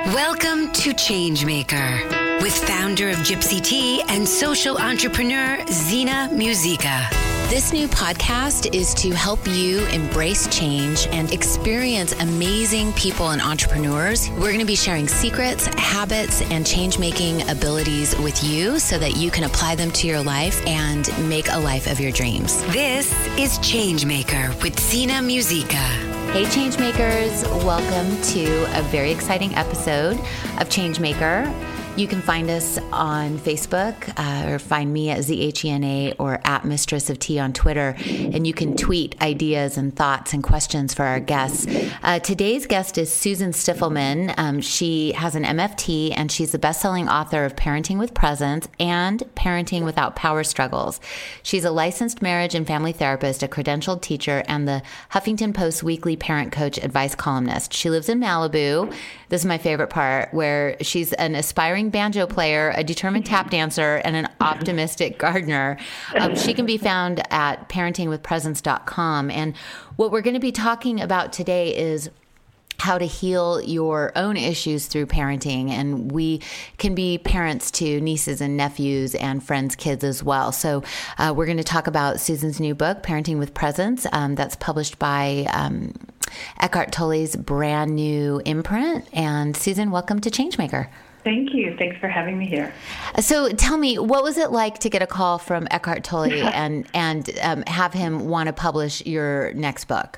Welcome to Changemaker with founder of Gypsy Tea and social entrepreneur Zena Musica. This new podcast is to help you embrace change and experience amazing people and entrepreneurs. We're going to be sharing secrets, habits, and change-making abilities with you so that you can apply them to your life and make a life of your dreams. This is Changemaker with Zena Musica. Hey, Changemakers. Welcome to a very exciting episode of Changemaker. You can find us on Facebook or find me at ZHENA or at Mistress of Tea on Twitter. And you can tweet ideas and thoughts and questions for our guests. Today's guest is Susan Stiffelman. She has an MFT and she's the best-selling author of Parenting with Presence and Parenting Without Power Struggles. She's a licensed marriage and family therapist, a credentialed teacher, and the Huffington Post weekly parent coach advice columnist. She lives in Malibu. This is my favorite part, where she's an aspiring banjo player, a determined tap dancer, and an optimistic gardener. She can be found at parentingwithpresence.com. And what we're going to be talking about today is how to heal your own issues through parenting. And we can be parents to nieces and nephews and friends' kids as well. So we're going to talk about Susan's new book, Parenting with Presence, that's published by Eckhart Tolle's brand new imprint. And Susan, welcome to Changemaker. Thank you. Thanks for having me here. So tell me, what was it like to get a call from Eckhart Tolle and have him want to publish your next book?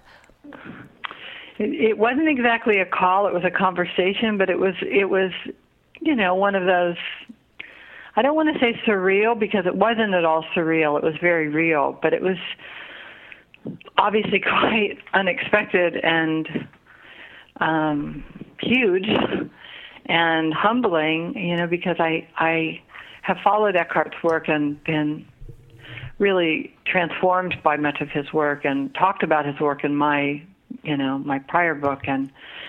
It wasn't exactly a call. It was a conversation, but it was, one of those, I don't want to say surreal because it wasn't at all surreal. It was very real, but it was obviously quite unexpected and huge and humbling, because I have followed Eckhart's work and been really transformed by much of his work and talked about his work in my prior book. And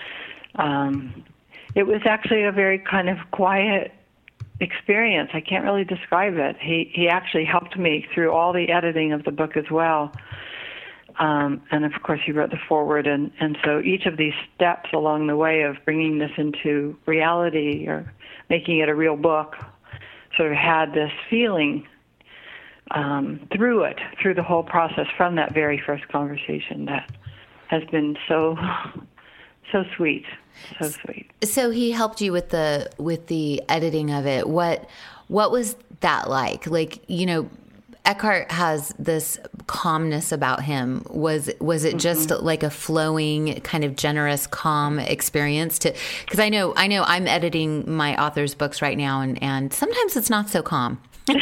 it was actually a very kind of quiet experience. I can't really describe it. He actually helped me through all the editing of the book as well. And of course, he wrote the foreword, and so each of these steps along the way of bringing this into reality or making it a real book sort of had this feeling through the whole process from that very first conversation that has been so sweet, so sweet. So he helped you with the editing of it. What was that like? Eckhart has this calmness about him. Was it just like a flowing, kind of generous, calm experience? Because I know I'm editing my author's books right now, and sometimes it's not so calm.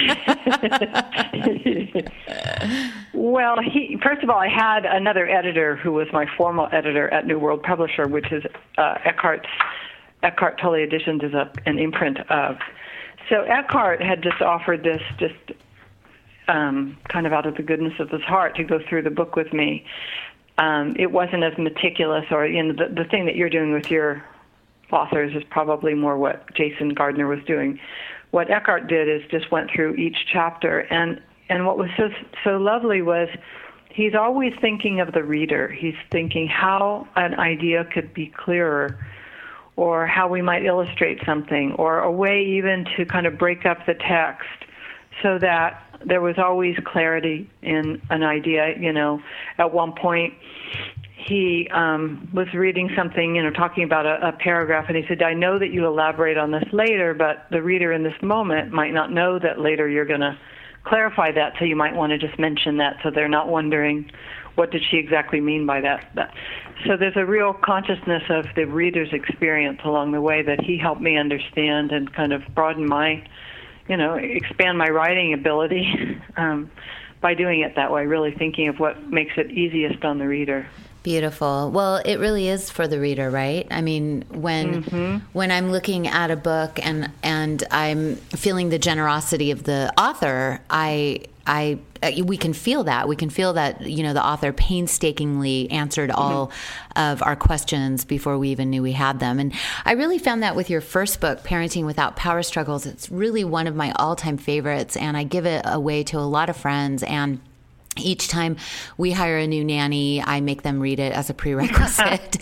Well, first of all, I had another editor who was my formal editor at New World Publisher, which is Eckhart Tolle Editions is an imprint of. So Eckhart had just offered this kind of out of the goodness of his heart to go through the book with me. It wasn't as meticulous, or the thing that you're doing with your authors is probably more what Jason Gardner was doing. What Eckhart did is just went through each chapter, and what was so lovely was he's always thinking of the reader. He's thinking how an idea could be clearer, or how we might illustrate something, or a way even to kind of break up the text so that there was always clarity in an idea. At one point he was reading something, talking about a paragraph, and he said, I know that you elaborate on this later, but the reader in this moment might not know that later you're going to clarify that, so you might want to just mention that so they're not wondering what did she exactly mean by that. So there's a real consciousness of the reader's experience along the way that he helped me understand and kind of broaden my expand my writing ability by doing it that way, really thinking of what makes it easiest on the reader. Beautiful. Well, it really is for the reader, right? I mean, when I'm looking at a book and I'm feeling the generosity of the author, we can feel that. We can feel that, the author painstakingly answered all of our questions before we even knew we had them. And I really found that with your first book, Parenting Without Power Struggles. It's really one of my all-time favorites, and I give it away to a lot of friends. And each time we hire a new nanny, I make them read it as a prerequisite.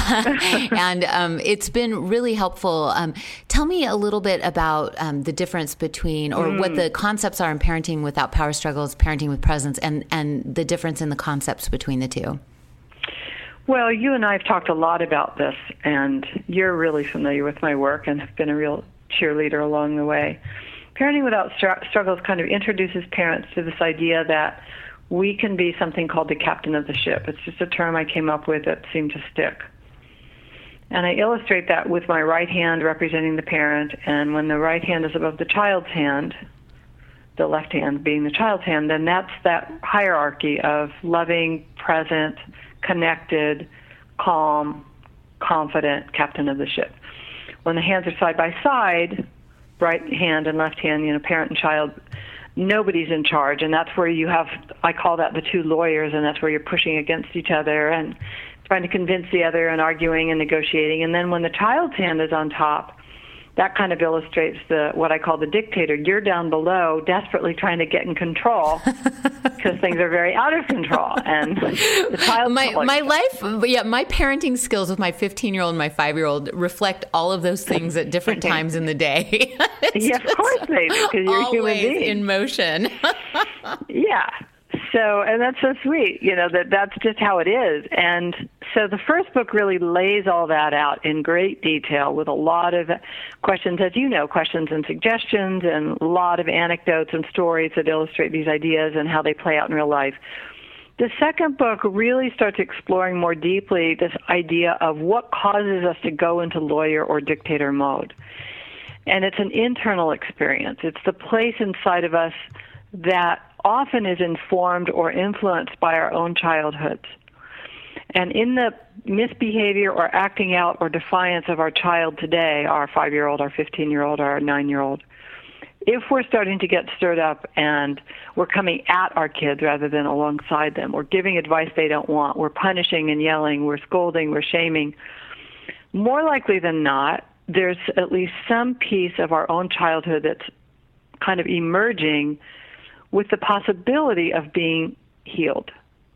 And it's been really helpful. Tell me a little bit about the difference between, or what the concepts are in Parenting Without Power Struggles, Parenting with Presence, and the difference in the concepts between the two. Well, you and I have talked a lot about this, and you're really familiar with my work and have been a real cheerleader along the way. Parenting Without Struggles kind of introduces parents to this idea that we can be something called the captain of the ship. It's just a term I came up with that seemed to stick. And I illustrate that with my right hand representing the parent, and when the right hand is above the child's hand, the left hand being the child's hand, then that's that hierarchy of loving, present, connected, calm, confident captain of the ship. When the hands are side by side, right hand and left hand, parent and child, nobody's in charge, and that's where you have, I call that the two lawyers, and that's where you're pushing against each other and trying to convince the other and arguing and negotiating. And then when the child's hand is on top, that kind of illustrates what I call the dictator. You're down below desperately trying to get in control because things are very out of control. And the child, my parenting skills with my 15-year-old and my 5-year-old reflect all of those things at different times in the day. Yeah, of course they do, because you're a human being in motion. Yeah. So, and that's so sweet, that's just how it is. And so the first book really lays all that out in great detail with a lot of questions, as you know, questions and suggestions, and a lot of anecdotes and stories that illustrate these ideas and how they play out in real life. The second book really starts exploring more deeply this idea of what causes us to go into lawyer or dictator mode. And it's an internal experience. It's the place inside of us that often is informed or influenced by our own childhoods. And in the misbehavior or acting out or defiance of our child today, our 5-year-old, our 15-year-old, our 9-year-old, if we're starting to get stirred up and we're coming at our kids rather than alongside them, we're giving advice they don't want, we're punishing and yelling, we're scolding, we're shaming, more likely than not, there's at least some piece of our own childhood that's kind of emerging with the possibility of being healed.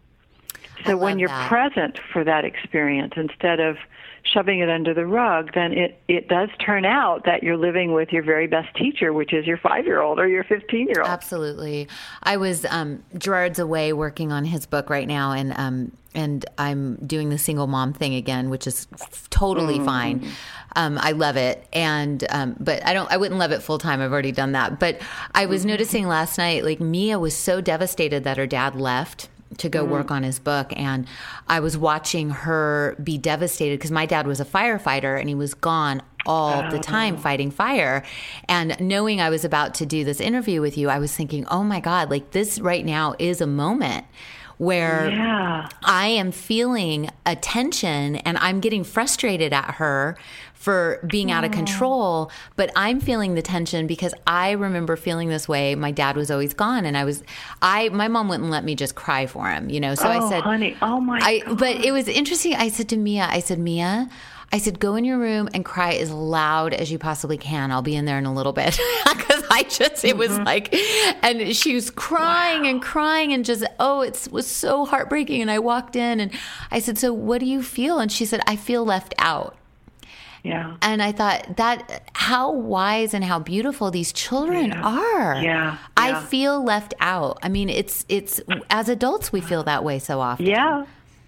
So when you're present for that experience, instead of shoving it under the rug, then it does turn out that you're living with your very best teacher, which is your 5-year-old or your 15-year-old. Absolutely. I was, Gerard's away working on his book right now, and I'm doing the single mom thing again, which is totally fine. I love it. And, but I wouldn't love it full time. I've already done that. But I was noticing last night, like Mia was so devastated that her dad left to go work on his book. And I was watching her be devastated because my dad was a firefighter and he was gone all the time fighting fire. And knowing I was about to do this interview with you, I was thinking, oh my God, like this right now is a moment where I am feeling a tension and I'm getting frustrated at her for being out of control, but I'm feeling the tension because I remember feeling this way. My dad was always gone, and my mom wouldn't let me just cry for him, So I said, honey, oh my God. But it was interesting. I said to Mia, Mia, go in your room and cry as loud as you possibly can. I'll be in there in a little bit. Because it was like, and she was crying and crying and just, it was so heartbreaking. And I walked in and I said, so what do you feel? And she said, I feel left out. Yeah. And I thought that how wise and how beautiful these children are. Yeah. I feel left out. I mean, it's as adults, we feel that way so often. Yeah.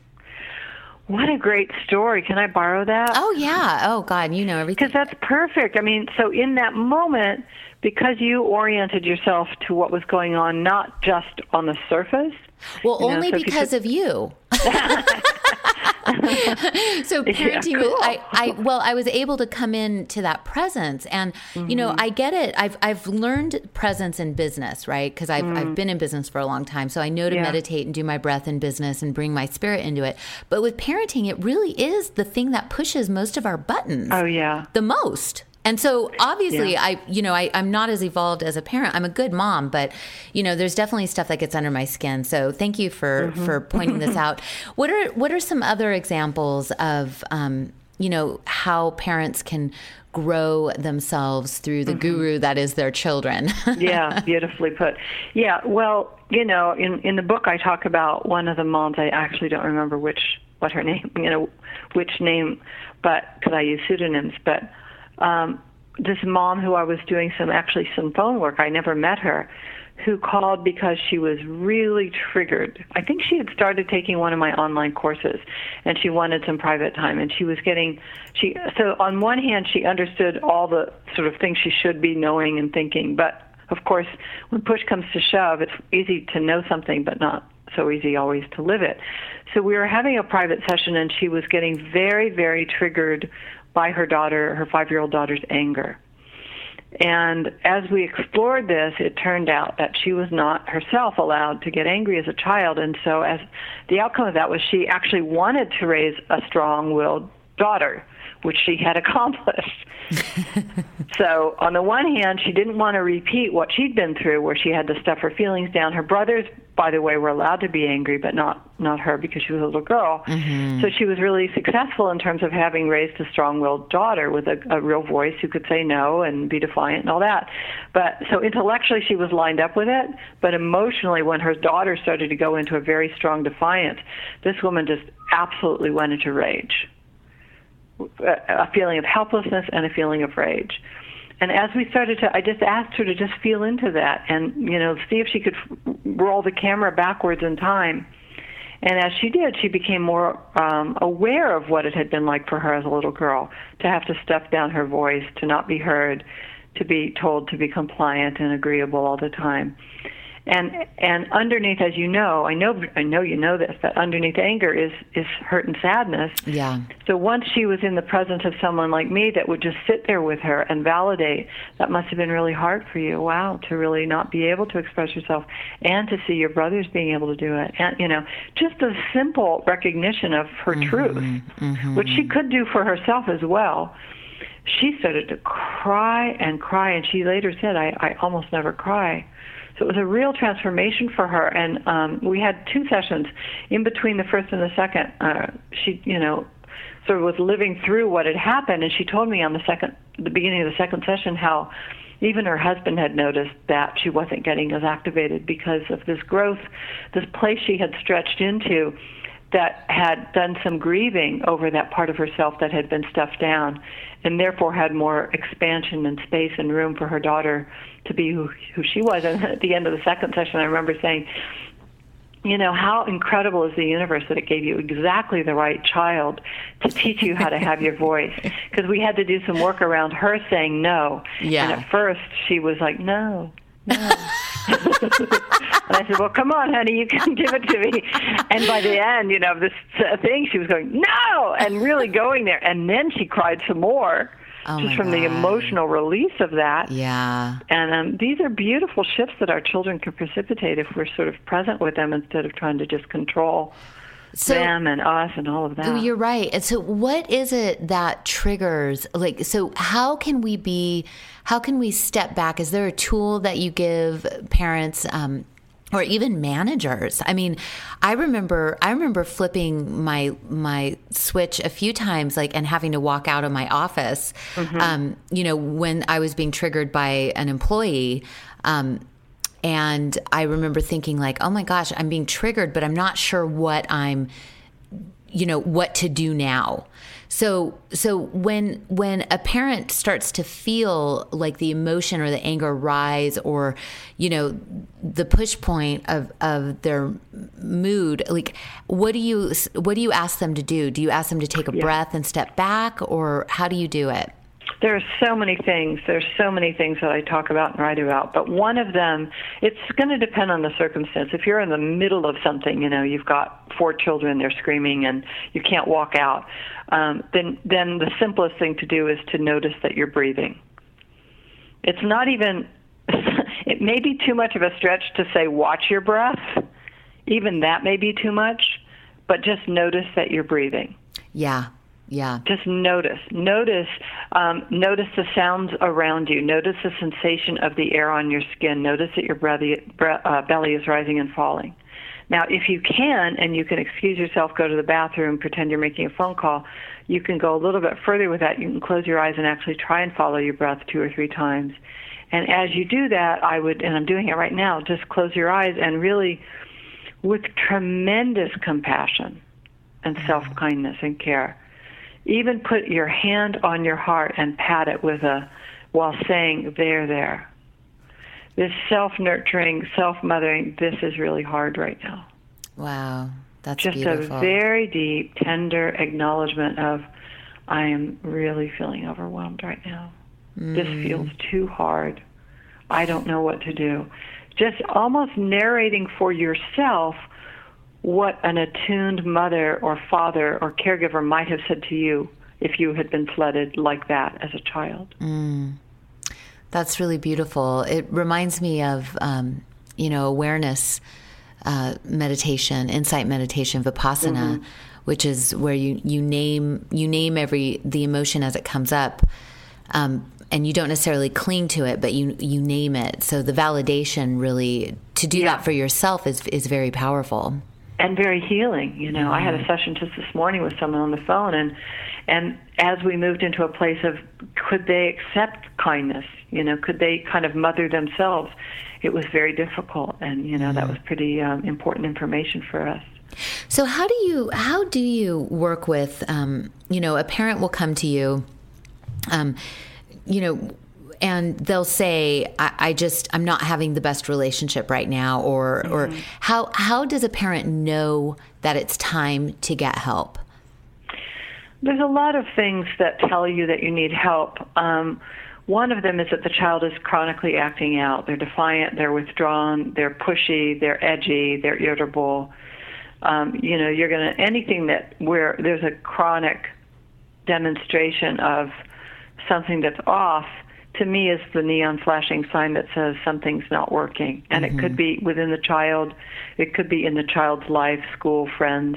What a great story. Can I borrow that? Oh, yeah. Oh, God, you know everything. Because that's perfect. I mean, so in that moment, because you oriented yourself to what was going on, not just on the surface. Well, only because of you. So parenting, cool. I was able to come into that presence, and I get it. I've learned presence in business, right? Because I've been in business for a long time, so I know to meditate and do my breath in business and bring my spirit into it. But with parenting, it really is the thing that pushes most of our buttons. Oh yeah, the most. And so obviously I'm not as evolved as a parent. I'm a good mom, but there's definitely stuff that gets under my skin. So thank you for pointing this out. What are some other examples of how parents can grow themselves through the guru that is their children. Yeah, beautifully put. Yeah, well, in the book I talk about one of the moms. I actually don't remember what her name, which name, but because I use pseudonyms. But this mom who I was doing some phone work, I never met her, who called because she was really triggered. I think she had started taking one of my online courses, and she wanted some private time, and so on one hand, she understood all the sort of things she should be knowing and thinking, but of course, when push comes to shove, it's easy to know something, but not so easy always to live it. So we were having a private session, and she was getting very, very triggered by her 5-year-old daughter's anger. And as we explored this, it turned out that she was not herself allowed to get angry as a child. And so as the outcome of that was she actually wanted to raise a strong-willed daughter, which she had accomplished. So on the one hand, she didn't want to repeat what she'd been through, where she had to stuff her feelings down. Her brothers, by the way, were allowed to be angry, but not her, because she was a little girl. Mm-hmm. So she was really successful in terms of having raised a strong-willed daughter with a real voice who could say no and be defiant and all that. But so intellectually she was lined up with it, but emotionally, when her daughter started to go into a very strong defiance, this woman just absolutely went into rage. A feeling of helplessness and a feeling of rage. And as we started I just asked her to just feel into that and, see if she could roll the camera backwards in time. And as she did, she became more aware of what it had been like for her as a little girl, to have to stuff down her voice, to not be heard, to be told to be compliant and agreeable all the time. And underneath, as you know, I know you know this, that underneath anger is hurt and sadness. Yeah. So once she was in the presence of someone like me that would just sit there with her and validate, that must have been really hard for you. Wow, to really not be able to express yourself and to see your brothers being able to do it. And, just a simple recognition of her truth, which she could do for herself as well. She started to cry, and she later said, I almost never cry. So it was a real transformation for her, and we had 2 sessions. In between the first and the second, she, sort of was living through what had happened, and she told me on the beginning of the second session how even her husband had noticed that she wasn't getting as activated because of this growth, this place she had stretched into that had done some grieving over that part of herself that had been stuffed down, and therefore had more expansion and space and room for her daughter to be who she was. And at the end of the second session, I remember saying, how incredible is the universe that it gave you exactly the right child to teach you how to have your voice. Because we had to do some work around her saying no. Yeah. And at first, she was like, no. And I said, well, come on, honey, you can give it to me. And by the end, of this thing, she was going, no, and really going there. And then she cried some more, just from the emotional release of that. Yeah. And these are beautiful shifts that our children can precipitate if we're sort of present with them instead of trying to just control them and us and all of that. You're right. And so what is it that triggers, so how can we step back? Is there a tool that you give parents, or even managers? I mean, I remember flipping my switch a few times, and having to walk out of my office, when I was being triggered by an employee. And I remember thinking oh my gosh, I'm being triggered, but I'm not sure what what to do now. So when a parent starts to feel the emotion or the anger rise, or, the push point of their mood, what do you ask them to do? Do you ask them to take a breath and step back, or how do you do it? There are so many things. There's so many things that I talk about and write about. But one of them, it's going to depend on the circumstance. If you're in the middle of something, you've got 4 children, they're screaming, and you can't walk out, then the simplest thing to do is to notice that you're breathing. It's not even, it may be too much of a stretch to say watch your breath. Even that may be too much, but just notice that you're breathing. Yeah. Yeah. Just notice. Notice the sounds around you. Notice the sensation of the air on your skin. Notice that your belly is rising and falling. Now, if you can, and you can excuse yourself, go to the bathroom, pretend you're making a phone call, you can go a little bit further with that. You can close your eyes and actually try and follow your breath 2 or 3 times. And as you do that, I would, and I'm doing it right now, just close your eyes and really, with tremendous compassion and self-kindness and care, even put your hand on your heart and pat it while saying, there. This self-nurturing, self-mothering, this is really hard right now. Wow, that's just beautiful. A very deep, tender acknowledgement of, I am really feeling overwhelmed right now. This feels too hard. I don't know what to do. Just almost narrating for yourself what an attuned mother or father or caregiver might have said to you if you had been flooded like that as a child. That's really beautiful. It reminds me of, awareness meditation, insight meditation, Vipassana, which is where you name the emotion as it comes up, and you don't necessarily cling to it, but you name it. So the validation, really, to do that for yourself is very powerful and very healing. I had a session just this morning with someone on the phone, and as we moved into a place of, could they accept kindness? Could they kind of mother themselves? It was very difficult, and that was pretty important information for us. So how do you work with a parent will come to you, and they'll say, I'm not having the best relationship right now, or how does a parent know that it's time to get help? There's a lot of things that tell you that you need help. One of them is that the child is chronically acting out. They're defiant, they're withdrawn, they're pushy, they're edgy, they're irritable. You're going to, anything where there's a chronic demonstration of something that's off, to me is the neon flashing sign that says something's not working. And it could be within the child, it could be in the child's life, school, friends.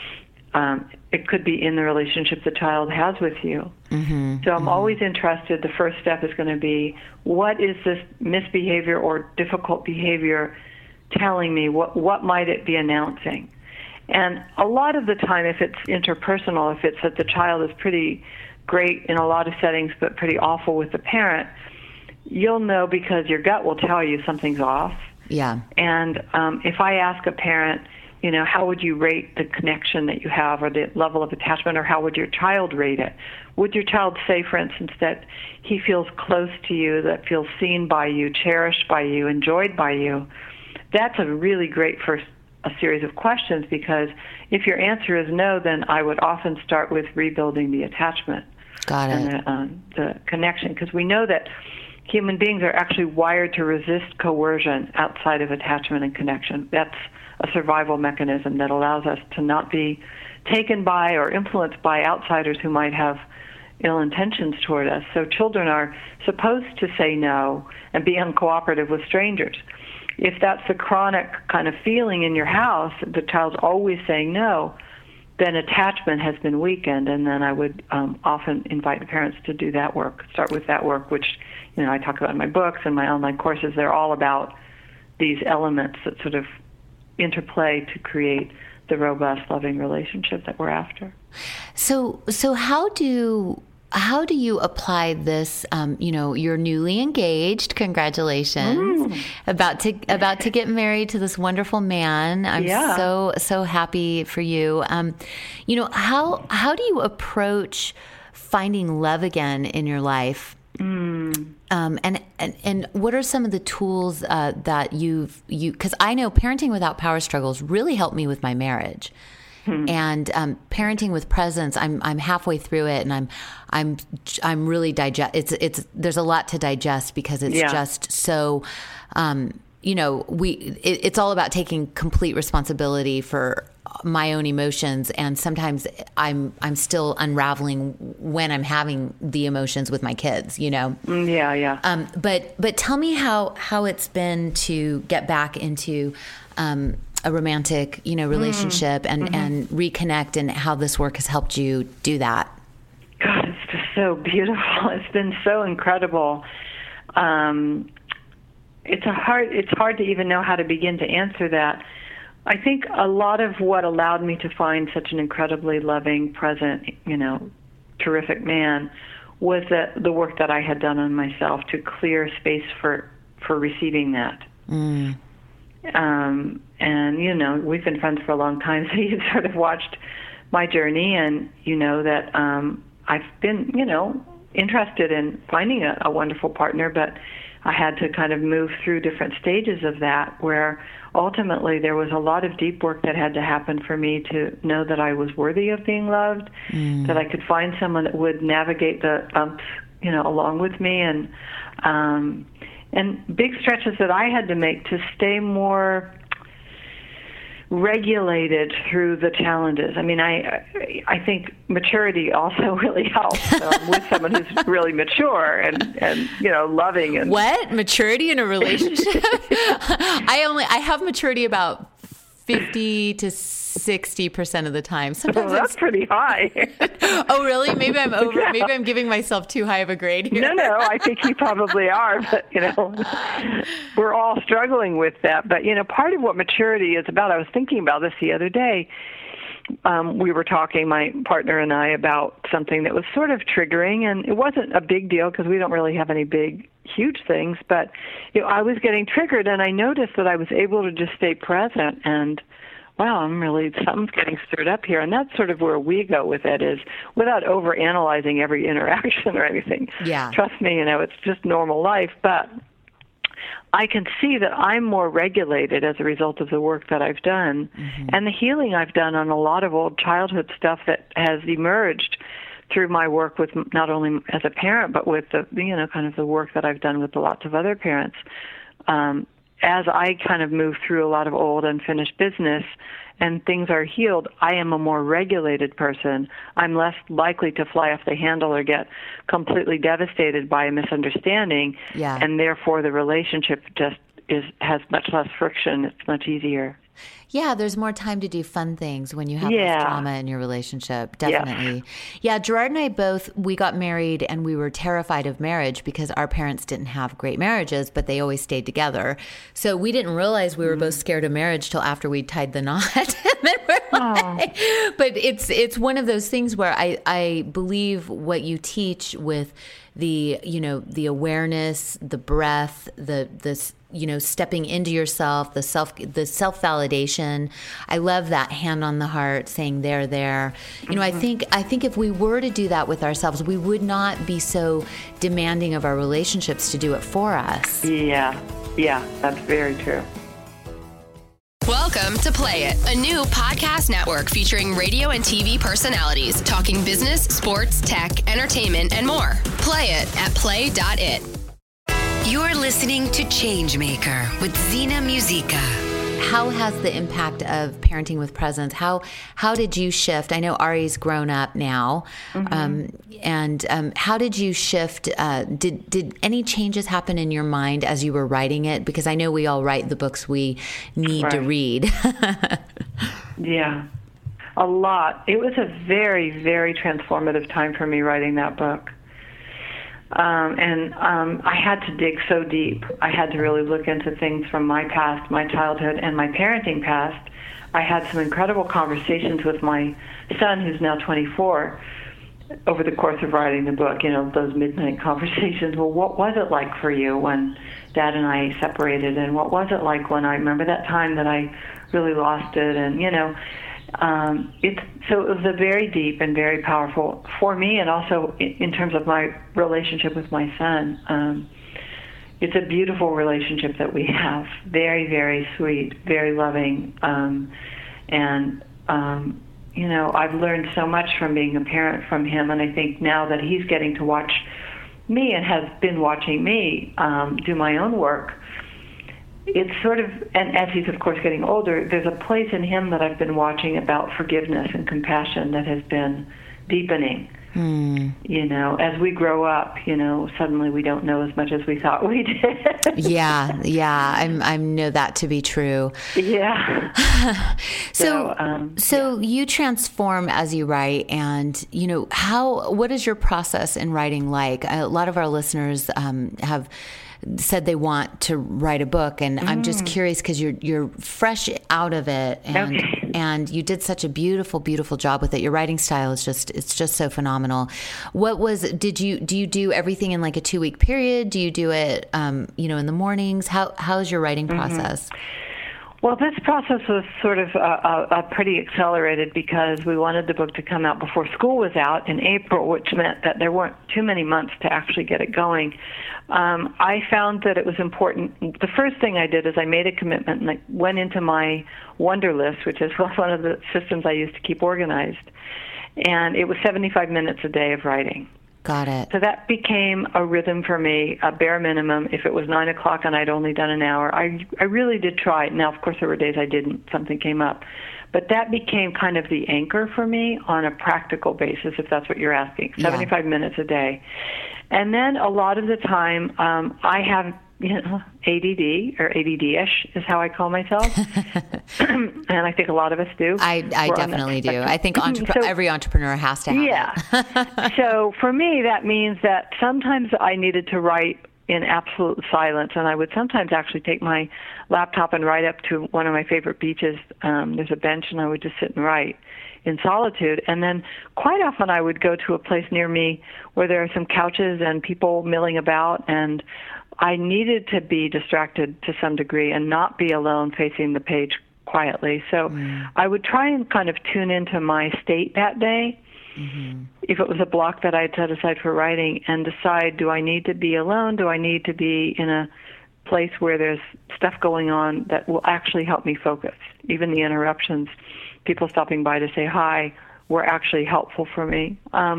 It could be in the relationship the child has with you. So I'm always interested. The first step is going to be, what is this misbehavior or difficult behavior telling me? What might it be announcing? And a lot of the time, if it's interpersonal, if it's that the child is pretty great in a lot of settings but pretty awful with the parent, you'll know because your gut will tell you something's off. Yeah. And if I ask a parent, how would you rate the connection that you have or the level of attachment, or how would your child rate it? Would your child say, for instance, that he feels close to you, that feels seen by you, cherished by you, enjoyed by you? That's a really great first series of questions, because if your answer is no, then I would often start with rebuilding the attachment. Got it. And the connection, because we know that human beings are actually wired to resist coercion outside of attachment and connection. That's a survival mechanism that allows us to not be taken by or influenced by outsiders who might have ill intentions toward us. So children are supposed to say no and be uncooperative with strangers. If that's the chronic kind of feeling in your house, the child's always saying no, then attachment has been weakened, and then I would often invite the parents to do that work, start with that work, which I talk about in my books and my online courses. They're all about these elements that sort of interplay to create the robust, loving relationship that we're after. So how do you apply this? You're newly engaged. Congratulations! About to get married to this wonderful man. I'm so happy for you. How do you approach finding love again in your life? And what are some of the tools that because I know parenting without power struggles really helped me with my marriage. And parenting with presence, I'm halfway through it, and I'm really there's a lot to digest, because it's just so it's all about taking complete responsibility for my own emotions, and sometimes I'm still unraveling when I'm having the emotions with my kids, But tell me how it's been to get back into a romantic, relationship and reconnect, and how this work has helped you do that. God, it's just so beautiful. It's been so incredible. It's hard to even know how to begin to answer that. I think a lot of what allowed me to find such an incredibly loving, present, terrific man was that the work that I had done on myself to clear space for receiving that. Mm. And, we've been friends for a long time, so you've sort of watched my journey, and you know that I've been, interested in finding a wonderful partner, but I had to kind of move through different stages of that, where ultimately there was a lot of deep work that had to happen for me to know that I was worthy of being loved, that I could find someone that would navigate the bumps, along with me, and big stretches that I had to make to stay more regulated through the challenges. I mean, I think maturity also really helps with someone who's really mature and loving. And what? Maturity in a relationship? I have maturity about 50 to 60% of the time. Sometimes that's pretty high. Oh, really? Maybe I'm over. Yeah. Maybe I'm giving myself too high of a grade here. No, I think you probably are. But we're all struggling with that. But part of what maturity is about. I was thinking about this the other day. We were talking, my partner and I, about something that was sort of triggering, and it wasn't a big deal because we don't really have any big, huge things. But I was getting triggered, and I noticed that I was able to just stay present and. Wow, something's getting stirred up here. And that's sort of where we go with it, is without overanalyzing every interaction or anything. Yeah. Trust me, it's just normal life. But I can see that I'm more regulated as a result of the work that I've done and the healing I've done on a lot of old childhood stuff that has emerged through my work with not only as a parent, but with the, kind of the work that I've done with lots of other parents. As I kind of move through a lot of old unfinished business and things are healed, I am a more regulated person. I'm less likely to fly off the handle or get completely devastated by a misunderstanding. Yeah. And therefore the relationship just has much less friction. It's much easier. Yeah, there's more time to do fun things when you have less drama in your relationship. Definitely. Yeah, Gerard and I we got married and we were terrified of marriage because our parents didn't have great marriages, but they always stayed together. So we didn't realize we were both scared of marriage till after we tied the knot. And then we're like, but it's one of those things where I believe what you teach with the, the awareness, the breath, the stepping into yourself, the self-validation. I love that hand on the heart, saying there. I think if we were to do that with ourselves, we would not be so demanding of our relationships to do it for us. Yeah, that's very true. Welcome to Play It, a new podcast network featuring radio and TV personalities talking business, sports, tech, entertainment, and more. Play it at play.it. You're listening to Changemaker with Zena Musica. How has the impact of parenting with presence, how did you shift? I know Ari's grown up now. And how did you shift? Did any changes happen in your mind as you were writing it? Because I know we all write the books we need to read. Yeah, a lot. It was a very, very transformative time for me writing that book. I had to dig so deep. I had to really look into things from my past, my childhood, and my parenting past. I had some incredible conversations with my son, who's now 24, over the course of writing the book, those midnight conversations. Well, what was it like for you when Dad and I separated? And what was it like when I remember that time that I really lost it? And, so it was a very deep and very powerful for me, and also in terms of my relationship with my son. It's a beautiful relationship that we have. Very, very sweet, very loving. I've learned so much from being a parent from him, and I think now that he's getting to watch me and has been watching me do my own work, it's sort of, and as he's of course getting older, there's a place in him that I've been watching about forgiveness and compassion that has been deepening. As we grow up, suddenly we don't know as much as we thought we did. Yeah, I know that to be true. Yeah. So you transform as you write, and what is your process in writing like? A lot of our listeners have said they want to write a book, and I'm just curious because you're fresh out of it, and you did such a beautiful job with it. Your writing style is it's just so phenomenal. Do you do everything in like a 2-week period? Do you do it in the mornings? How's your writing process? Well, this process was sort of pretty accelerated because we wanted the book to come out before school was out in April, which meant that there weren't too many months to actually get it going. I found that it was important. The first thing I did is I made a commitment and I went into my Wonderlist, which is one of the systems I use to keep organized, and it was 75 minutes a day of writing. Got it. So that became a rhythm for me, a bare minimum. If it was 9 o'clock and I'd only done an hour, I really did try it. Now, of course, there were days I didn't. Something came up. But that became kind of the anchor for me on a practical basis, if that's what you're asking, 75 minutes a day. And then a lot of the time, I have ADD, or ADD-ish is how I call myself. And I think a lot of us do. I definitely do. I think every entrepreneur has to have it. So for me, that means that sometimes I needed to write in absolute silence, and I would sometimes actually take my laptop and write up to one of my favorite beaches. There's a bench, and I would just sit and write in solitude. And then quite often I would go to a place near me where there are some couches and people milling about, and I needed to be distracted to some degree and not be alone facing the page quietly. So I would try and kind of tune into my state that day, if it was a block that I had set aside for writing, and decide, do I need to be alone? Do I need to be in a place where there's stuff going on that will actually help me focus? Even the interruptions, people stopping by to say hi, were actually helpful for me.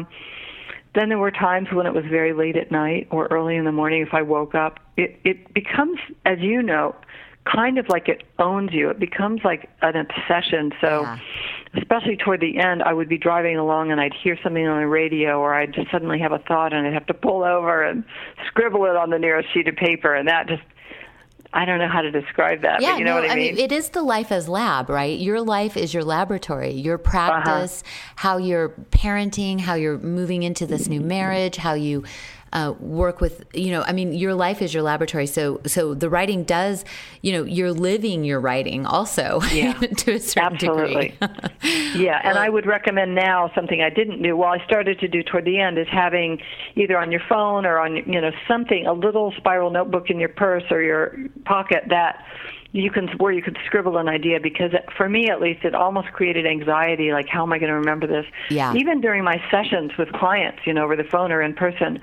Then there were times when it was very late at night or early in the morning. If I woke up, it becomes, as you know, kind of like it owns you. It becomes like an obsession. So especially toward the end, I would be driving along and I'd hear something on the radio, or I'd just suddenly have a thought and I'd have to pull over and scribble it on the nearest sheet of paper. And that just, I don't know how to describe that, but you know what I mean? It is the life as lab, right? Your life is your laboratory, your practice, how you're parenting, how you're moving into this new marriage, how you work with, your life is your laboratory. So the writing does, you're living your writing also to a certain degree. And I would recommend now something I didn't do, I started to do toward the end, is having either on your phone or on, something, a little spiral notebook in your purse or your pocket that you can scribble an idea, because for me at least it almost created anxiety, like how am I going to remember this? Even during my sessions with clients, over the phone or in person,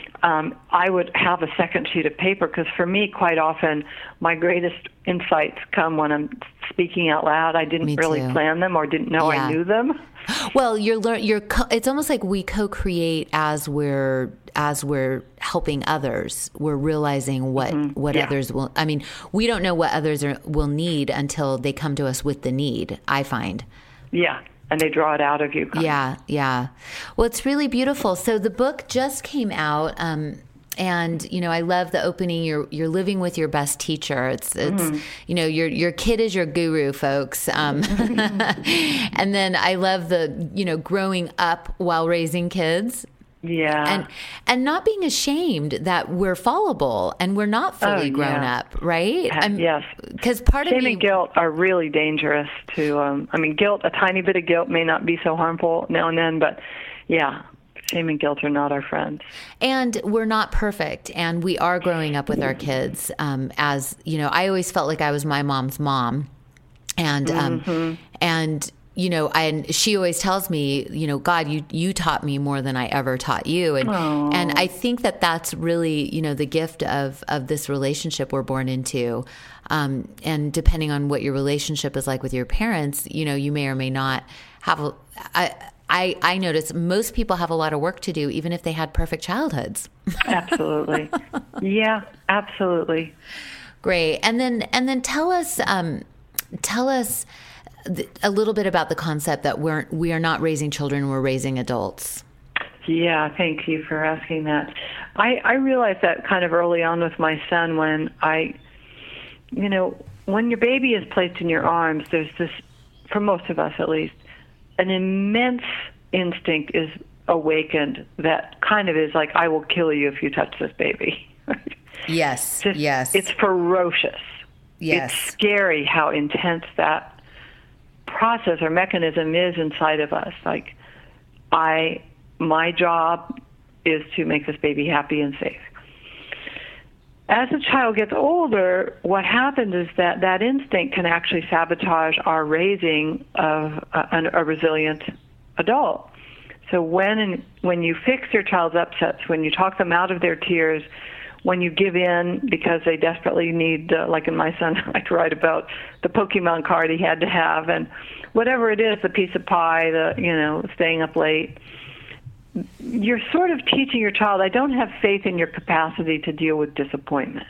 I would have a second sheet of paper, because for me quite often my greatest insights come when I'm speaking out loud. I didn't really plan them or didn't know I knew them. Well, it's almost like we co-create as we're helping others. We're realizing what others will. I mean, we don't know what others will need until they come to us with the need, I find. Yeah. And they draw it out of you. Yeah. Well, it's really beautiful. So the book just came out, and I love the opening. You're living with your best teacher. It's your kid is your guru, folks. And then I love the growing up while raising kids. Yeah. And not being ashamed that we're fallible and we're not fully grown up, right? Yes. Because part of shame and guilt are really dangerous to, guilt, a tiny bit of guilt may not be so harmful now and then, but shame and guilt are not our friends. And we're not perfect, and we are growing up with our kids. As, I always felt like I was my mom's mom. And she always tells me, God, you taught me more than I ever taught you. And I think that that's really, the gift of this relationship we're born into. And depending on what your relationship is like with your parents, you may or may not have I notice most people have a lot of work to do, even if they had perfect childhoods. Absolutely. Yeah, absolutely. Great. And then tell us a little bit about the concept that we are not raising children, we're raising adults. Yeah, thank you for asking that. I realized that kind of early on with my son when when your baby is placed in your arms, there's this, for most of us at least, an immense instinct is awakened that kind of is like, I will kill you if you touch this baby. Yes. Yes. It's ferocious. Yes. It's scary how intense that process or mechanism is inside of us. Like, my job is to make this baby happy and safe. As the child gets older, what happens is that instinct can actually sabotage our raising of a resilient adult. So when you fix your child's upsets, when you talk them out of their tears, when you give in because they desperately need, like in my son, I write about the Pokemon card he had to have, and whatever it is, the piece of pie, staying up late, you're sort of teaching your child, I don't have faith in your capacity to deal with disappointment.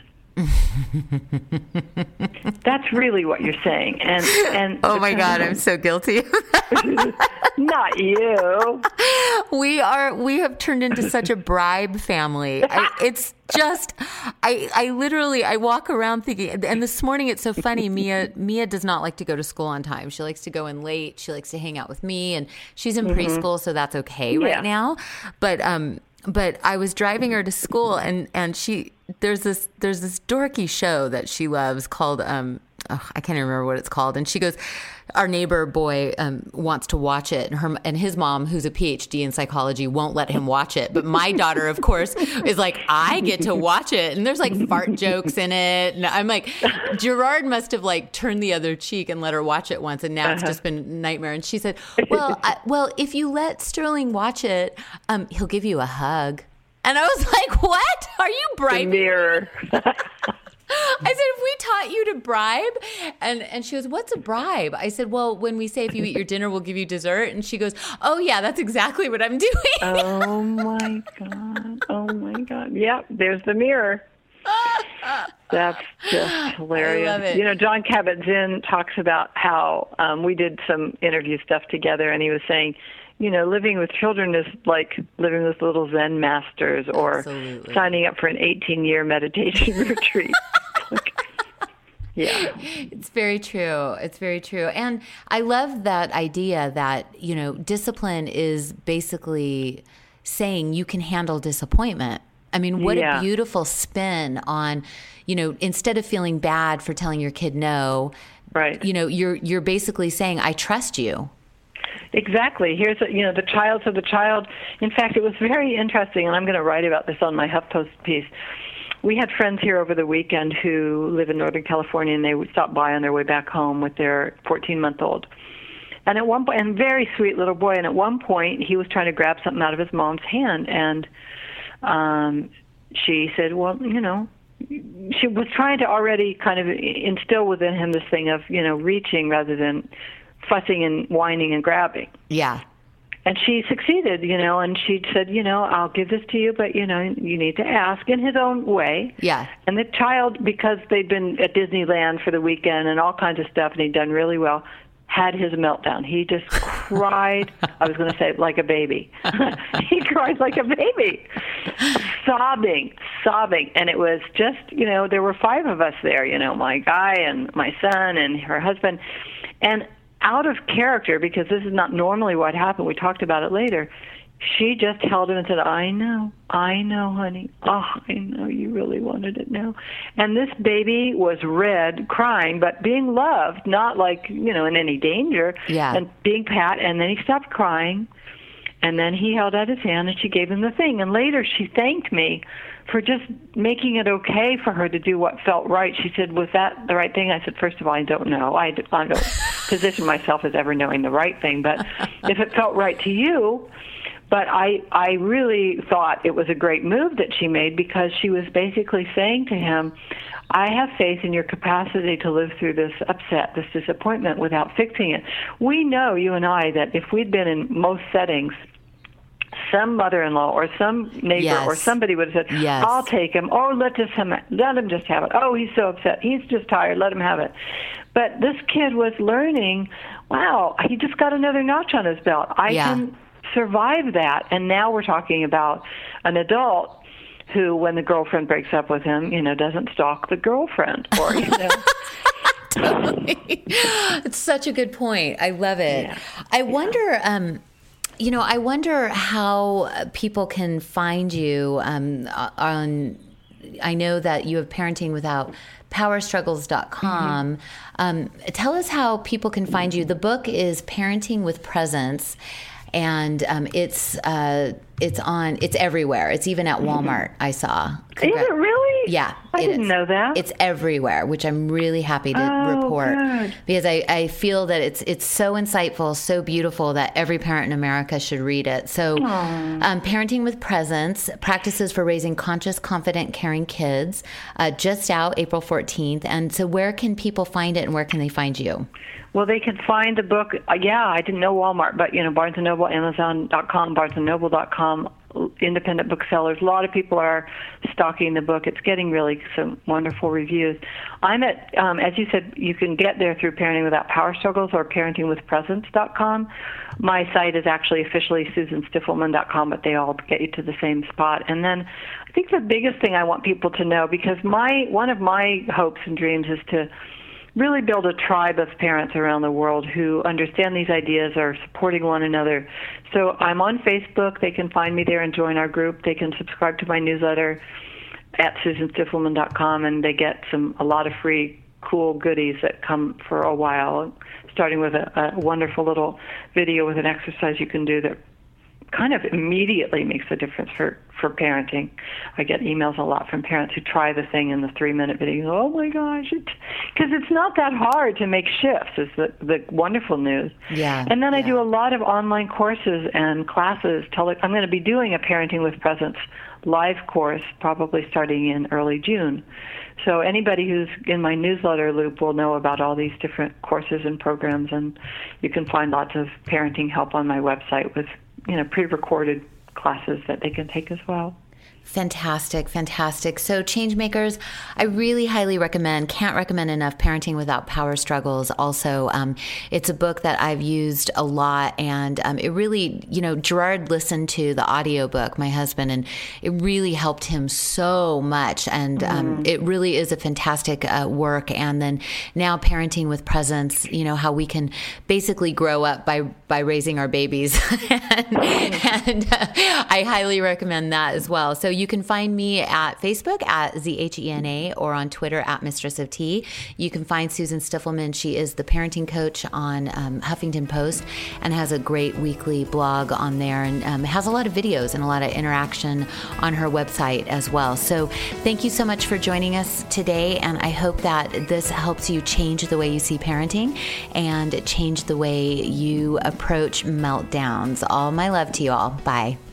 That's really what you're saying. And oh my God, I'm so guilty of that. Not you. We have turned into such a bribe family. It's just, I literally walk around thinking, and this morning it's so funny, Mia does not like to go to school on time. She likes to go in late. She likes to hang out with me, and she's in preschool, so that's okay right now. But I was driving her to school, and there's this dorky show that she loves called I can't even remember what it's called, and she goes, our neighbor boy wants to watch it, and his mom, who's a PhD in psychology, won't let him watch it. But my daughter, of course, is like, I get to watch it, and there's like fart jokes in it, and I'm like, Gerard must have like turned the other cheek and let her watch it once, and now it's just been a nightmare. And she said, well, if you let Sterling watch it, he'll give you a hug. And I was like, what? Are you bribing me? I said, if we taught you to bribe, and she goes, what's a bribe? I said, well, when we say if you eat your dinner, we'll give you dessert. And she goes, oh yeah, that's exactly what I'm doing. Oh my God. Yep, there's the mirror. That's just hilarious. I love it. John Kabat-Zinn talks about how we did some interview stuff together, and he was saying, living with children is like living with little Zen masters or Absolutely. Signing up for an 18-year meditation retreat. Yeah. It's very true. It's very true. And I love that idea that, discipline is basically saying you can handle disappointment. I mean, what a beautiful spin on, instead of feeling bad for telling your kid no, right. You're basically saying, I trust you. Exactly. Here's the child. So the child, in fact, it was very interesting, and I'm going to write about this on my HuffPost piece. We had friends here over the weekend who live in Northern California, and they would stop by on their way back home with their 14-month-old. And at one point, and very sweet little boy, and at one point he was trying to grab something out of his mom's hand, and she said, well, she was trying to already kind of instill within him this thing of, reaching rather than fussing and whining and grabbing. Yeah. And she succeeded, and she said, I'll give this to you, but, you need to ask in his own way. Yeah. And the child, because they'd been at Disneyland for the weekend and all kinds of stuff, and he'd done really well, had his meltdown. He just cried, I was going to say, like a baby. He cried like a baby, sobbing. And it was just, there were 5 of us there, my guy and my son and her husband. And out of character, because this is not normally what happened, we talked about it later, she just held him and said, I know, honey. Oh, I know you really wanted it now. And this baby was red, crying, but being loved, not like, in any danger, and being pat. And then he stopped crying, and then he held out his hand, and she gave him the thing. And later she thanked me for just making it okay for her to do what felt right. She said, was that the right thing? I said, first of all, I don't know. I don't position myself as ever knowing the right thing. But if it felt right to you, but I really thought it was a great move that she made, because she was basically saying to him, I have faith in your capacity to live through this upset, this disappointment without fixing it. We know, you and I, that if we'd been in most settings, some mother-in-law or some neighbor or somebody would have said, I'll take him. Oh, let him just have it. Oh, he's so upset. He's just tired. Let him have it. But this kid was learning, wow, he just got another notch on his belt. I can survive that. And now we're talking about an adult who, when the girlfriend breaks up with him, doesn't stalk the girlfriend or, Totally. It's such a good point. I love it. Yeah. I wonder, I wonder how people can find you on I know that you have Parenting Without PowerStruggles.com. Tell us how people can find you. The book is Parenting with Presence, and it's everywhere. It's even at Walmart. I saw. Is it really? Yeah, I didn't know that. It's everywhere, which I'm really happy to report, good. because I feel that it's so insightful, so beautiful that every parent in America should read it. So, Parenting with Presence: Practices for Raising Conscious, Confident, Caring Kids, just out April 14th. And so, where can people find it, and where can they find you? Well, they can find the book. I didn't know Walmart, but Barnes & Noble, Amazon.com, BarnesandNoble.com, independent booksellers. A lot of people are stocking the book. It's getting really some wonderful reviews. I'm at, as you said, you can get there through Parenting Without Power Struggles or ParentingWithPresence.com. My site is actually officially SusanStiffelman.com, but they all get you to the same spot. And then I think the biggest thing I want people to know, because one of my hopes and dreams is to really build a tribe of parents around the world who understand these ideas, are supporting one another. So I'm on Facebook. They can find me there and join our group. They can subscribe to my newsletter at SusanStiffelman.com, and they get a lot of free, cool goodies that come for a while, starting with a wonderful little video with an exercise you can do that kind of immediately makes a difference for parenting. I get emails a lot from parents who try the thing in the 3-minute video. Oh my gosh, because it's not that hard to make shifts, is the wonderful news. Yeah. And then I do a lot of online courses and classes. I'm going to be doing a Parenting with Presence live course probably starting in early June. So anybody who's in my newsletter loop will know about all these different courses and programs, and you can find lots of parenting help on my website with pre-recorded classes that they can take as well. Fantastic, fantastic. So Changemakers, I really highly can't recommend enough Parenting Without Power Struggles. Also, it's a book that I've used a lot, and it really, Gerard listened to the audiobook, my husband, and it really helped him so much. And it really is a fantastic work. And then now Parenting with Presence, how we can basically grow up by raising our babies. and I highly recommend that as well. So you can find me at Facebook at ZHENA or on Twitter at Mistress of Tea. You can find Susan Stiffelman. She is the parenting coach on Huffington Post and has a great weekly blog on there, and has a lot of videos and a lot of interaction on her website as well. So thank you so much for joining us today, and I hope that this helps you change the way you see parenting and change the way you approach meltdowns. All my love to you all. Bye.